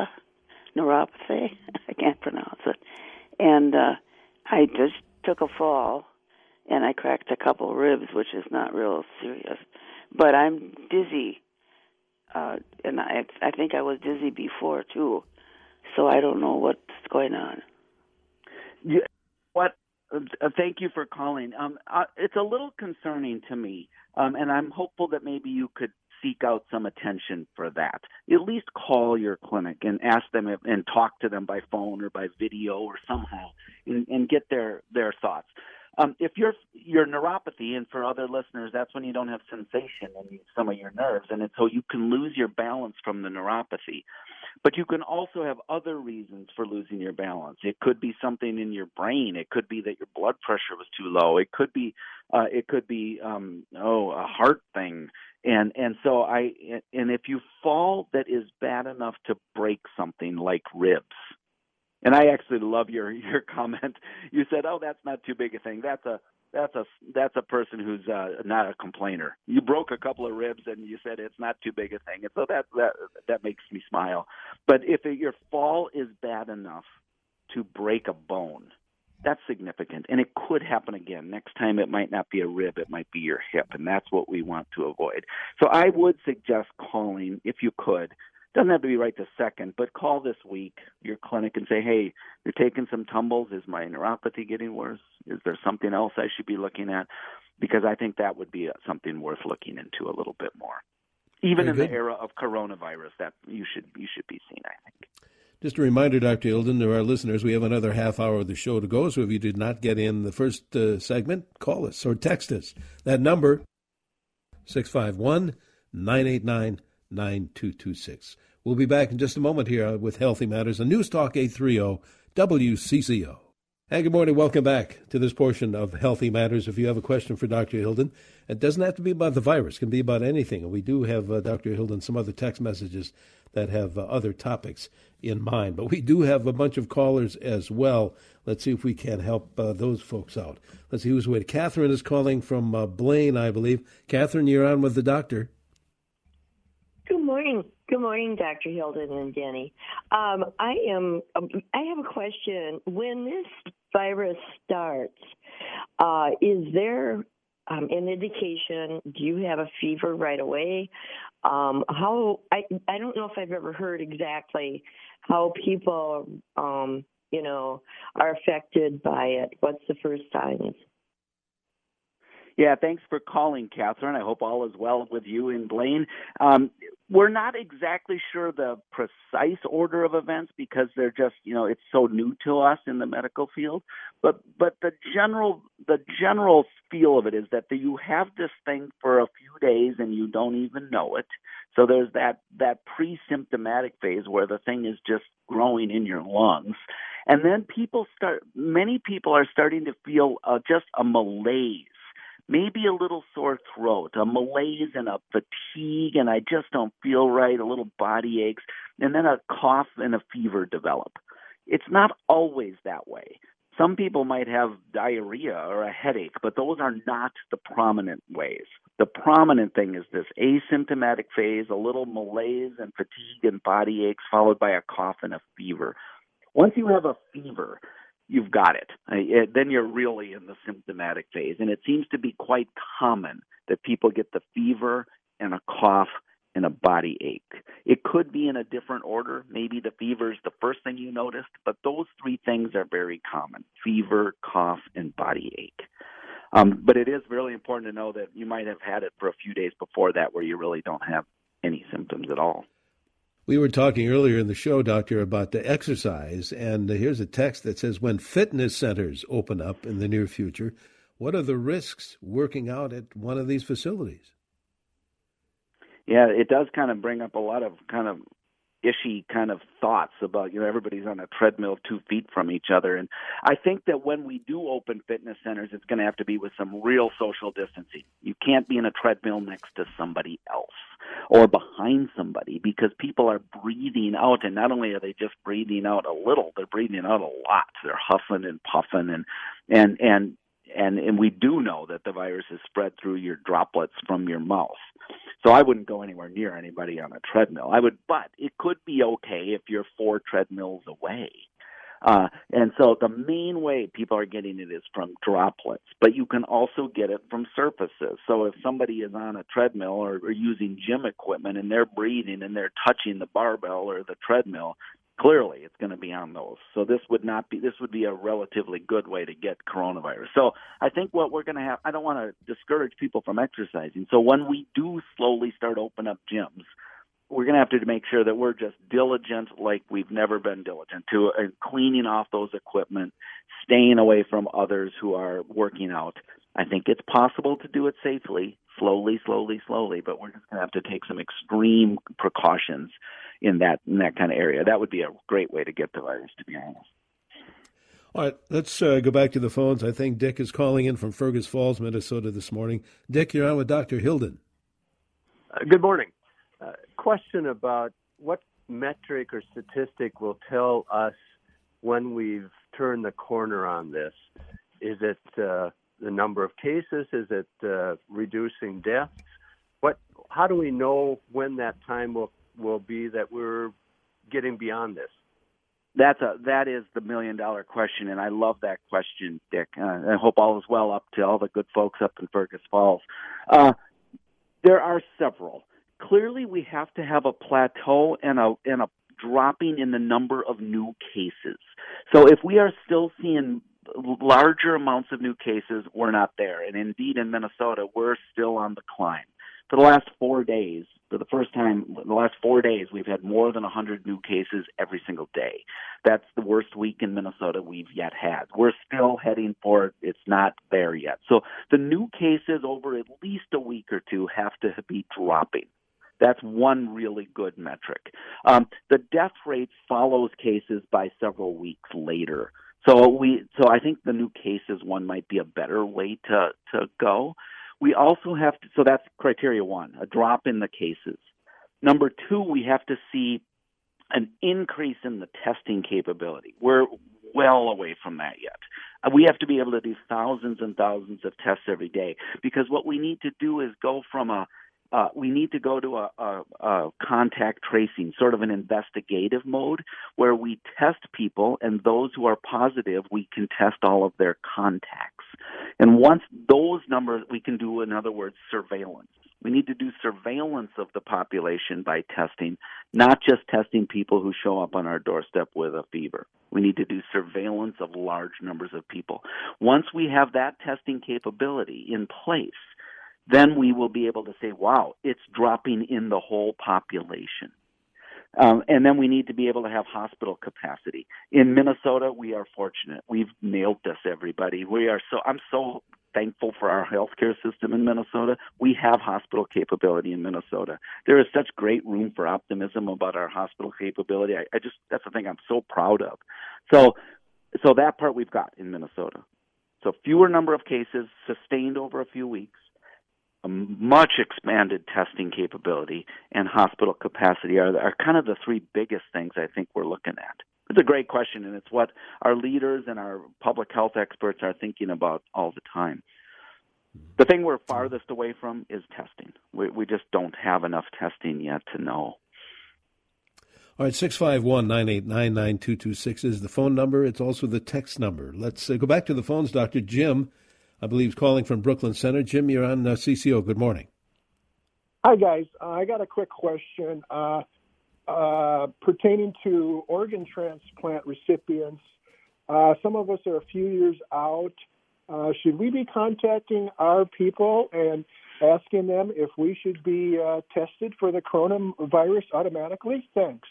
I can't pronounce it. And I just took a fall, and I cracked a couple ribs, which is not real serious. But I'm dizzy, and I think I was dizzy before, too. So I don't know what's going on. Thank you for calling. It's a little concerning to me, and I'm hopeful that maybe you could seek out some attention for that. At least call your clinic and ask them and talk to them by phone or by video or somehow and get their thoughts. If your neuropathy, and for other listeners, that's when you don't have sensation in some of your nerves, and so you can lose your balance from the neuropathy. But you can also have other reasons for losing your balance. It could be something in your brain. It could be that your blood pressure was too low. It could be a heart thing. And so if you fall that is bad enough to break something like ribs. And I actually love your comment. You said, "Oh, that's not too big a thing. That's a person who's not a complainer." You broke a couple of ribs, and you said it's not too big a thing, and so that makes me smile. But if your fall is bad enough to break a bone, that's significant, and it could happen again. Next time, it might not be a rib; it might be your hip, and that's what we want to avoid. So I would suggest calling if you could. Doesn't have to be right this second, but call this week your clinic and say, "Hey, you're taking some tumbles. Is my neuropathy getting worse? Is there something else I should be looking at?" Because I think that would be something worth looking into a little bit more. Even in the era of coronavirus, that you should be seen, I think. Just a reminder, Dr. Hilden, to our listeners, we have another half hour of the show to go, so if you did not get in the first segment, call us or text us. That number, 651-989-9226. We'll be back in just a moment here with Healthy Matters on News Talk 830 WCCO. And good morning. Welcome back to this portion of Healthy Matters. If you have a question for Dr. Hilden, it doesn't have to be about the virus. It can be about anything. And we do have, Dr. Hilden, some other text messages that have other topics in mind. But we do have a bunch of callers as well. Let's see if we can help those folks out. Let's see who's waiting. Catherine is calling from Blaine, I believe. Catherine, you're on with the doctor. Good morning. Good morning, Dr. Hilden and Denny. I have a question. When this virus starts, is there an indication? Do you have a fever right away? I don't know if I've ever heard exactly how people, are affected by it. What's the first signs? Yeah, thanks for calling, Catherine. I hope all is well with you in Blaine. We're not exactly sure the precise order of events because they're just, it's so new to us in the medical field. But the general feel of it is that you have this thing for a few days and you don't even know it. So there's that pre-symptomatic phase where the thing is just growing in your lungs. And then many people are starting to feel just a malaise. Maybe a little sore throat, a malaise and a fatigue, and I just don't feel right, a little body aches, and then a cough and a fever develop. It's not always that way. Some people might have diarrhea or a headache, but those are not the prominent ways. The prominent thing is this asymptomatic phase, a little malaise and fatigue and body aches, followed by a cough and a fever. Once you have a fever, you've got it. Then you're really in the symptomatic phase. And it seems to be quite common that people get the fever and a cough and a body ache. It could be in a different order. Maybe the fever is the first thing you noticed, but those three things are very common: fever, cough, and body ache. But it is really important to know that you might have had it for a few days before that where you really don't have any symptoms at all. We were talking earlier in the show, Doctor, about the exercise, and here's a text that says, when fitness centers open up in the near future, what are the risks working out at one of these facilities? Yeah, it does kind of bring up a lot of kind of ishy kind of thoughts about, everybody's on a treadmill 2 feet from each other. And I think that when we do open fitness centers, it's going to have to be with some real social distancing. You can't be in a treadmill next to somebody else or behind somebody because people are breathing out. And not only are they just breathing out a little, they're breathing out a lot. They're huffing and puffing and we do know that the virus is spread through your droplets from your mouth. So I wouldn't go anywhere near anybody on a treadmill. But it could be okay if you're 4 treadmills away. And so the main way people are getting it is from droplets, but you can also get it from surfaces. So if somebody is on a treadmill or using gym equipment and they're breathing and they're touching the barbell or the treadmill, clearly it's going to be on those. So this would be a relatively good way to get coronavirus. So I think what we're going to have, I don't want to discourage people from exercising. So when we do slowly start open up gyms, we're going to have to make sure that we're just diligent like we've never been diligent to cleaning off those equipment, staying away from others who are working out. I think it's possible to do it safely, slowly, but we're just going to have to take some extreme precautions in that kind of area. That would be a great way to get the virus, to be honest. All right, let's go back to the phones. I think Dick is calling in from Fergus Falls, Minnesota this morning. Dick, you're on with Dr. Hilden. Good morning. Question about what metric or statistic will tell us when we've turned the corner on this. Is it the number of cases? Is it reducing deaths? How do we know when that time will be that we're getting beyond this? That is the $1 million question, and I love that question, Dick. I hope all is well up to all the good folks up in Fergus Falls. There are several. Clearly, we have to have a plateau and a dropping in the number of new cases. So if we are still seeing larger amounts of new cases, we're not there. And indeed, in Minnesota, we're still on the climb. For the last 4 days, for the first time in the last 4 days, we've had more than 100 new cases every single day. That's the worst week in Minnesota we've yet had. We're still heading for it. It's not there yet. So the new cases over at least a week or two have to be dropping. That's one really good metric. The death rate follows cases by several weeks later. So I think the new cases one might be a better way to go. We also have to, so that's criteria one, a drop in the cases. Number two, we have to see an increase in the testing capability. We're well away from that yet. We have to be able to do thousands and thousands of tests every day because what we need to do is go from we need to go to a contact tracing, sort of an investigative mode where we test people, and those who are positive, we can test all of their contacts. And once those numbers, we can do, in other words, surveillance. We need to do surveillance of the population by testing, not just testing people who show up on our doorstep with a fever. We need to do surveillance of large numbers of people. Once we have that testing capability in place, then we will be able to say, wow, it's dropping in the whole population. And then we need to be able to have hospital capacity. In Minnesota, we are fortunate. We've nailed this, everybody. I'm so thankful for our healthcare system in Minnesota. We have hospital capability in Minnesota. There is such great room for optimism about our hospital capability. That's the thing I'm so proud of. So that part we've got in Minnesota. So fewer number of cases sustained over a few weeks, a much expanded testing capability, and hospital capacity are kind of the three biggest things I think we're looking at. It's a great question, and it's what our leaders and our public health experts are thinking about all the time. The thing we're farthest away from is testing. We just don't have enough testing yet to know. All right, 651-989-9226 is the phone number. It's also the text number. Let's go back to the phones. Dr. Jim, I believe, is calling from Brooklyn Center. Jim, you're on CCO. Good morning. Hi, guys. I got a quick question pertaining to organ transplant recipients. Some of us are a few years out. Should we be contacting our people and asking them if we should be tested for the coronavirus automatically? Thanks.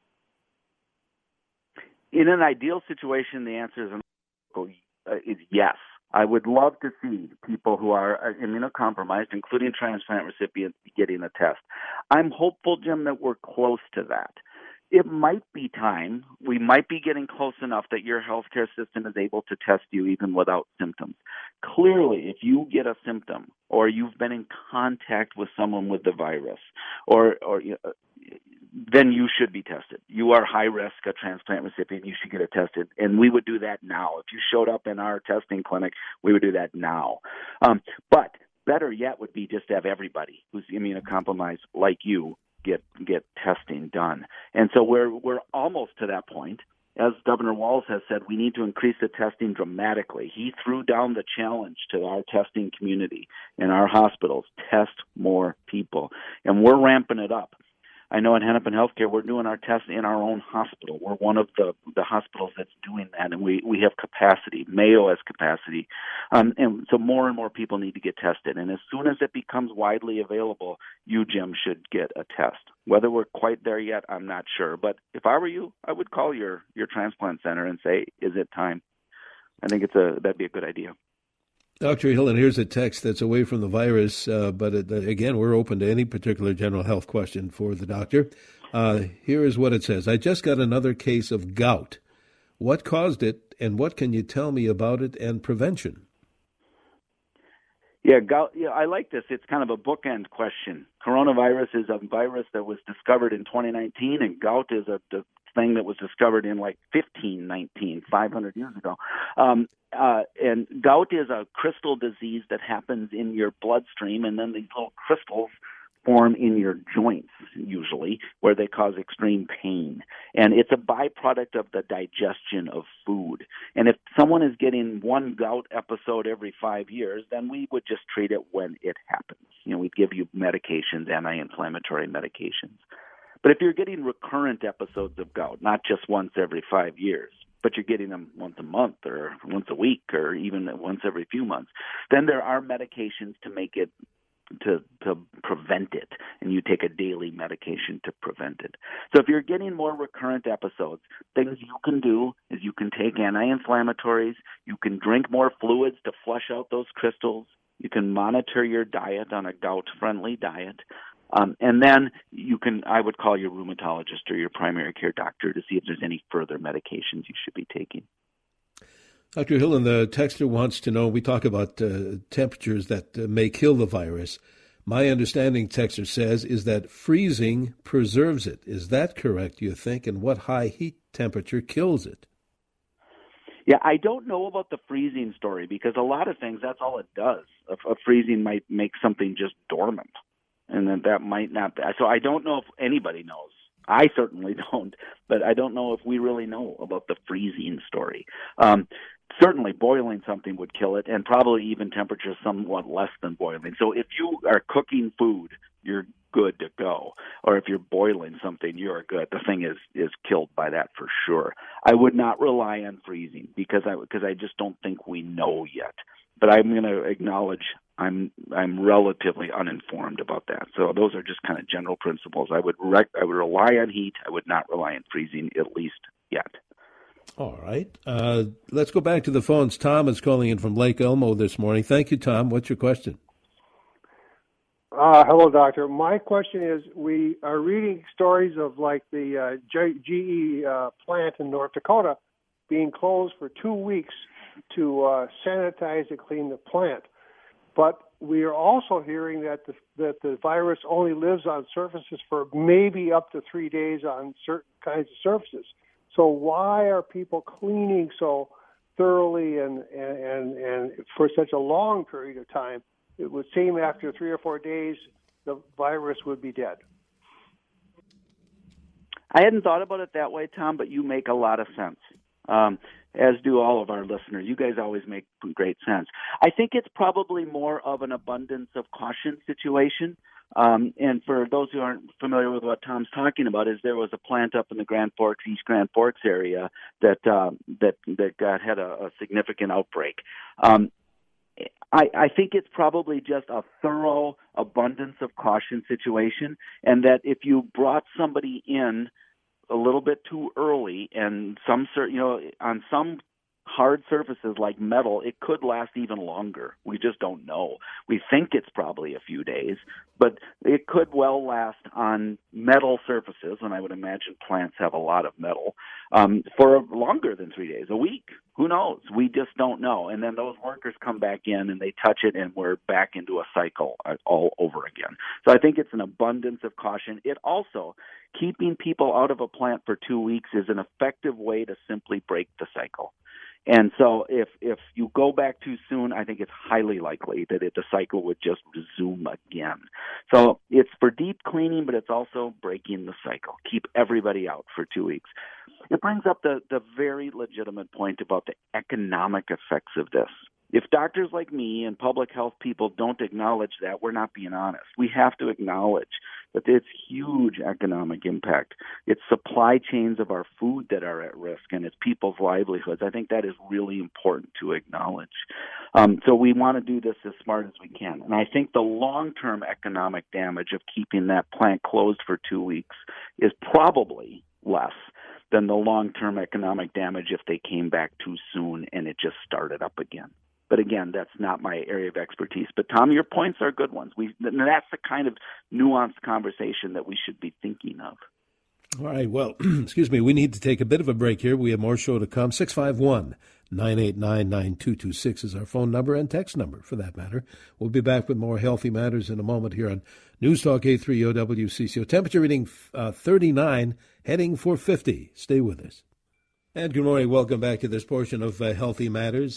In an ideal situation, the answer is yes. I would love to see people who are immunocompromised, including transplant recipients, getting a test. I'm hopeful, Jim, that we're close to that. It might be time. We might be getting close enough that your healthcare system is able to test you even without symptoms. Clearly, if you get a symptom or you've been in contact with someone with the virus, then you should be tested. You are high risk, a transplant recipient. You should get it tested, and we would do that now. If you showed up in our testing clinic, we would do that now. But better yet would be just to have everybody who's immunocompromised like you get testing done. And so we're almost to that point. As Governor Walz has said, we need to increase the testing dramatically. He threw down the challenge to our testing community and our hospitals, test more people, and we're ramping it up. I know in Hennepin Healthcare, we're doing our tests in our own hospital. We're one of the hospitals that's doing that, and we have capacity. Mayo has capacity. And so more and more people need to get tested. And as soon as it becomes widely available, you, Jim, should get a test. Whether we're quite there yet, I'm not sure. But if I were you, I would call your transplant center and say, is it time? I think that'd be a good idea. Dr. Hillen, here's a text that's away from the virus, but again, we're open to any particular general health question for the doctor. Here is what it says. I just got another case of gout. What caused it, and what can you tell me about it and prevention? Yeah, gout. Yeah, I like this. It's kind of a bookend question. Coronavirus is a virus that was discovered in 2019, and gout is a thing that was discovered in like 1519, 500 years ago. And gout is a crystal disease that happens in your bloodstream, and then these little crystals form in your joints, usually, where they cause extreme pain. And it's a byproduct of the digestion of food. And if someone is getting one gout episode every 5 years, then we would just treat it when it happens. We'd give you medications, anti-inflammatory medications. But if you're getting recurrent episodes of gout, not just once every 5 years, but you're getting them once a month or once a week or even once every few months, then there are medications to make it, to prevent it, and you take a daily medication to prevent it. So if you're getting more recurrent episodes, things you can do is you can take anti-inflammatories, you can drink more fluids to flush out those crystals, you can monitor your diet on a gout-friendly diet, and then I would call your rheumatologist or your primary care doctor to see if there's any further medications you should be taking. Dr. Hillen, the texter wants to know, we talk about temperatures that may kill the virus. My understanding, texter says, is that freezing preserves it. Is that correct, you think? And what high heat temperature kills it? Yeah, I don't know about the freezing story because a lot of things, that's all it does. A freezing might make something just dormant. And then that might not be. So I don't know if anybody knows. I certainly don't, but I don't know if we really know about the freezing story. Certainly boiling something would kill it, and probably even temperatures somewhat less than boiling. So if you are cooking food, you're good to go. Or if you're boiling something, you're good. The thing is killed by that for sure. I would not rely on freezing because I just don't think we know yet. But I'm going to acknowledge I'm relatively uninformed about that. So those are just kind of general principles. I would rely on heat. I would not rely on freezing, at least yet. All right. Let's go back to the phones. Tom is calling in from Lake Elmo this morning. Thank you, Tom. What's your question? Hello, doctor. My question is, we are reading stories of like the GE plant in North Dakota being closed for 2 weeks to sanitize and clean the plant. But we are also hearing that the virus only lives on surfaces for maybe up to 3 days on certain kinds of surfaces. So why are people cleaning so thoroughly and for such a long period of time? It would seem after 3 or 4 days, the virus would be dead. I hadn't thought about it that way, Tom, but you make a lot of sense, as do all of our listeners. You guys always make great sense. I think it's probably more of an abundance of caution situation. And for those who aren't familiar with what Tom's talking about, is there was a plant up in the Grand Forks, East Grand Forks area that had a significant outbreak. I think it's probably just a thorough abundance of caution situation, and that if you brought somebody in a little bit too early, and on some hard surfaces like metal, it could last even longer. We just don't know. We think it's probably a few days, but it could well last on metal surfaces, and I would imagine plants have a lot of metal, for longer than 3 days, a week. Who knows? We just don't know. And then those workers come back in and they touch it, and we're back into a cycle all over again. So I think it's an abundance of caution. It also, keeping people out of a plant for 2 weeks is an effective way to simply break the cycle. And so if you go back too soon, I think it's highly likely that the cycle would just resume again. So it's for deep cleaning, but it's also breaking the cycle. Keep everybody out for 2 weeks. It brings up the very legitimate point about the economic effects of this. If doctors like me and public health people don't acknowledge that, we're not being honest. We have to acknowledge that it's huge economic impact. It's supply chains of our food that are at risk, and it's people's livelihoods. I think that is really important to acknowledge. So we want to do this as smart as we can. And I think the long-term economic damage of keeping that plant closed for 2 weeks is probably less than the long-term economic damage if they came back too soon and it just started up again. But again, that's not my area of expertise. But Tom, your points are good ones. That's the kind of nuanced conversation that we should be thinking of. All right. Well, excuse me. We need to take a bit of a break here. We have more show to come. 651-989-9226 is our phone number and text number, for that matter. We'll be back with more Healthy Matters in a moment here on News Talk 830 WCCO. Temperature reading 39, heading for 50. Stay with us. And good morning. Welcome back to this portion of Healthy Matters.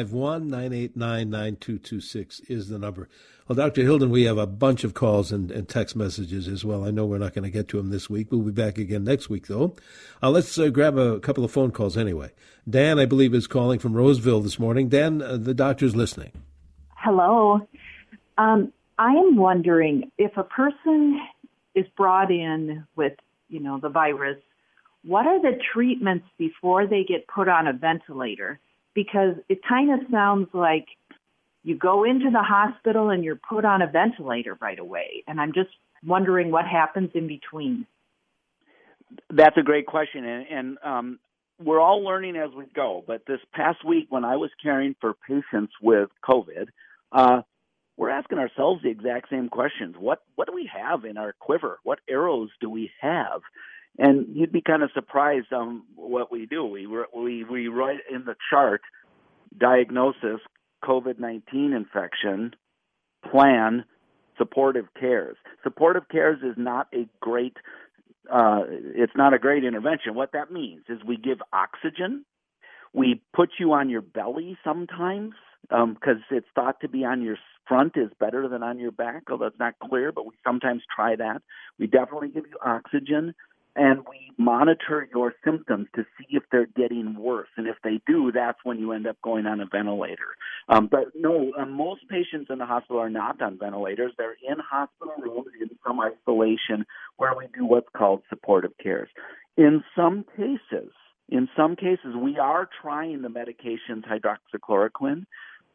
651-989-9226 is the number. Well, Dr. Hilden, we have a bunch of calls and text messages as well. I know we're not going to get to them this week. We'll be back again next week, though. Let's grab a couple of phone calls anyway. Dan, I believe, is calling from Roseville this morning. Dan, the doctor's listening. Hello. I am wondering if a person is brought in with, the virus, what are the treatments before they get put on a ventilator? Because it kind of sounds like you go into the hospital and you're put on a ventilator right away. And I'm just wondering what happens in between. That's a great question. And we're all learning as we go. But this past week when I was caring for patients with COVID, we're asking ourselves the exact same questions. What do we have in our quiver? What arrows do we have? And you'd be kind of surprised on what we do. We write in the chart, diagnosis, COVID-19 infection, plan, supportive cares. Supportive cares is not a great intervention. What that means is we give oxygen. We put you on your belly sometimes because it's thought to be on your front is better than on your back, although it's not clear, but we sometimes try that. We definitely give you oxygen. And we monitor your symptoms to see if they're getting worse. And if they do, that's when you end up going on a ventilator. But no, most patients in the hospital are not on ventilators. They're in hospital rooms in some isolation where we do what's called supportive cares. In some cases, we are trying the medications hydroxychloroquine.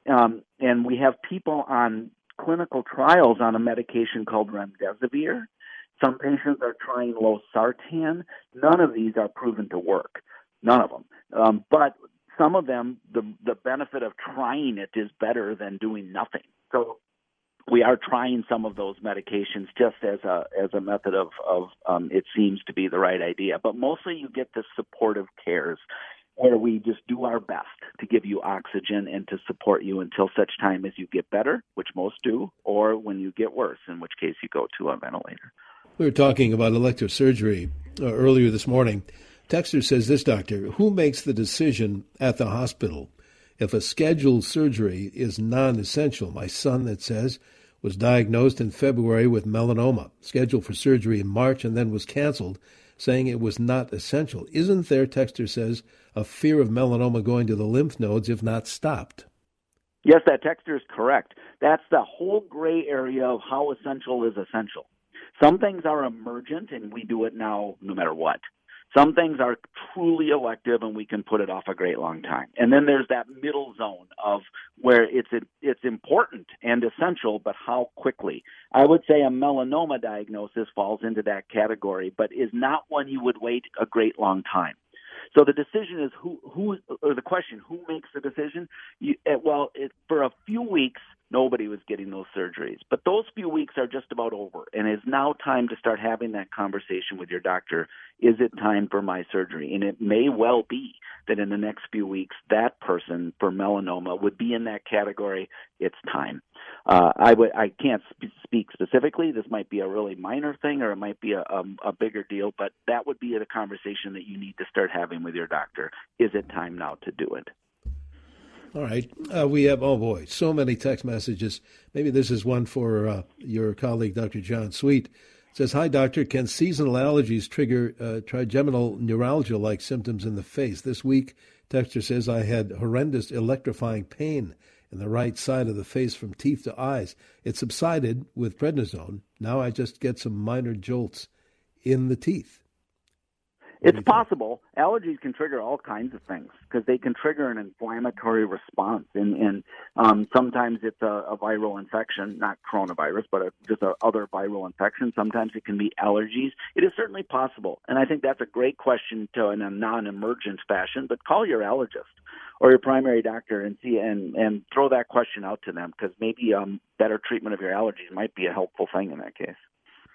And we have people on clinical trials on a medication called remdesivir. Some patients are trying losartan. None of these are proven to work. None of them. But some of them, the benefit of trying it is better than doing nothing. So we are trying some of those medications just as a method of it seems to be the right idea. But mostly you get the supportive cares where we just do our best to give you oxygen and to support you until such time as you get better, which most do, or when you get worse, in which case you go to a ventilator. We were talking about elective surgery earlier this morning. Texter says this, doctor, who makes the decision at the hospital if a scheduled surgery is non-essential? My son, it says, was diagnosed in February with melanoma, scheduled for surgery in March, and then was canceled, saying it was not essential. Isn't there, Texter says, a fear of melanoma going to the lymph nodes if not stopped? Yes, that texter is correct. That's the whole gray area of how essential is essential. Some things are emergent, and we do it now no matter what. Some things are truly elective, and we can put it off a great long time. And then there's that middle zone of where it's important and essential, but how quickly. I would say a melanoma diagnosis falls into that category, but is not one you would wait a great long time. So the decision is who or the question, who makes the decision? For a few weeks, nobody was getting those surgeries. But those few weeks are just about over, and it's now time to start having that conversation with your doctor. Is it time for my surgery? And it may well be that in the next few weeks, that person for melanoma would be in that category. It's time. I can't speak specifically. This might be a really minor thing, or it might be a bigger deal, but that would be the conversation that you need to start having with your doctor. Is it time now to do it? All right. We have, so many text messages. Maybe this is one for your colleague, Dr. John Sweet. It says, hi, doctor, can seasonal allergies trigger trigeminal neuralgia-like symptoms in the face? This week, texter says, I had horrendous electrifying pain in the right side of the face from teeth to eyes. It subsided with prednisone. Now I just get some minor jolts in the teeth. It's possible. Allergies can trigger all kinds of things because they can trigger an inflammatory response. And sometimes it's a viral infection, not coronavirus, but just other viral infection. Sometimes it can be allergies. It is certainly possible. And I think that's a great question in a non-emergent fashion, but call your allergist or your primary doctor and see and throw that question out to them because maybe better treatment of your allergies might be a helpful thing in that case.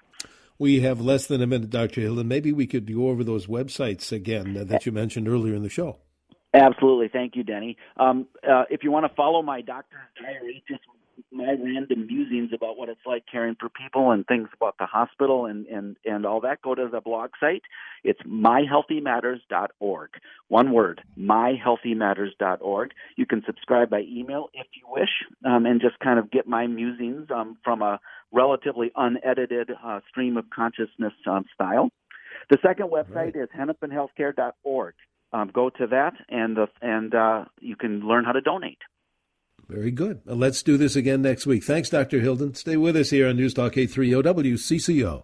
We have less than a minute, Dr. Hilden. Maybe we could go over those websites again that you mentioned earlier in the show. Absolutely. Thank you, Denny. If you want to follow my doctor's diary, just my random musings about what it's like caring for people and things about the hospital and all that, go to the blog site. It's myhealthymatters.org. One word, myhealthymatters.org. You can subscribe by email if you wish and just kind of get my musings from a relatively unedited stream of consciousness style. The second website is hennepinhealthcare.org. Go to that and you can learn how to donate. Very good. Let's do this again next week. Thanks, Dr. Hilden. Stay with us here on News Talk 830 WCCO.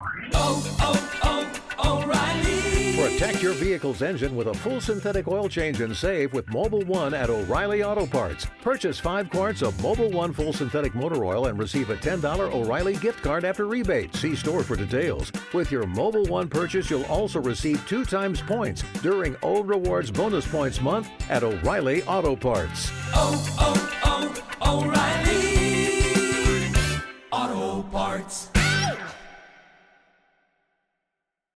O'Reilly. Protect your vehicle's engine with a full synthetic oil change and save with Mobil 1 at O'Reilly Auto Parts. Purchase 5 quarts of Mobil 1 full synthetic motor oil and receive a $10 O'Reilly gift card after rebate. See store for details. With your Mobil 1 purchase, you'll also receive 2 times points during O Rewards Bonus Points Month at O'Reilly Auto Parts. O'Reilly Auto Parts.